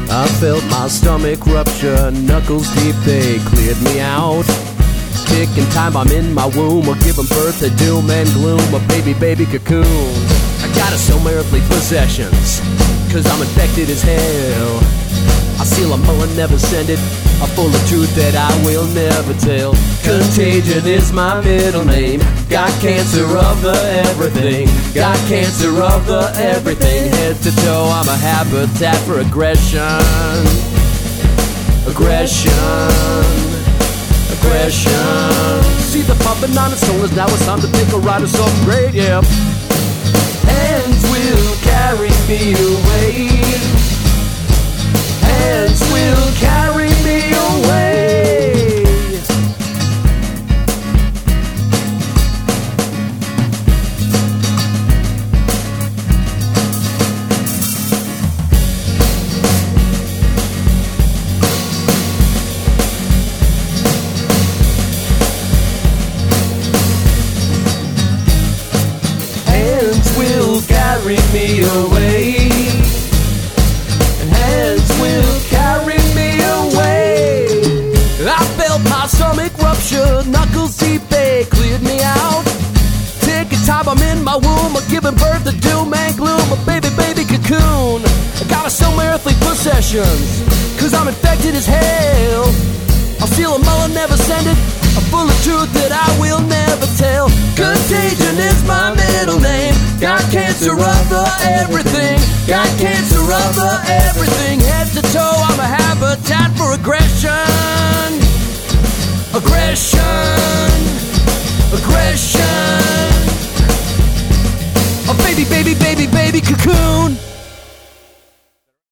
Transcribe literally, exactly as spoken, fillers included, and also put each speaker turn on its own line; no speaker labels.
I felt my stomach rupture, knuckles deep, they cleared me out. Ticking time, I'm in my womb, or giving birth to doom and gloom, a baby, baby cocoon. I gotta sell my earthly possessions, cause I'm infected as hell. I seal them all and never send it, I'm full of truth that I will never tell. Contagion is my middle name. Got cancer of the everything. Got cancer of the everything. Head to toe, I'm a habitat for aggression. Aggression. Aggression. See the pumping on its shoulders, now it's time to pick a ride or something great, yeah. Hands will carry me away. Hands will carry me away. Hands will carry me away. My stomach ruptured, knuckles deep, they cleared me out. Ticking time, I'm in my womb, I'm giving birth to doom and gloom, a baby, baby cocoon. I gotta sell my earthly possessions, cause I'm infected as hell. I'll steal them all and never send it, I'm full of truth that I will never tell. Contagion is my middle name. Got cancer of the everything. Got cancer of the everything. Head to toe, I'm a habitat for aggression. Aggression, aggression. A baby, baby, baby, baby cocoon.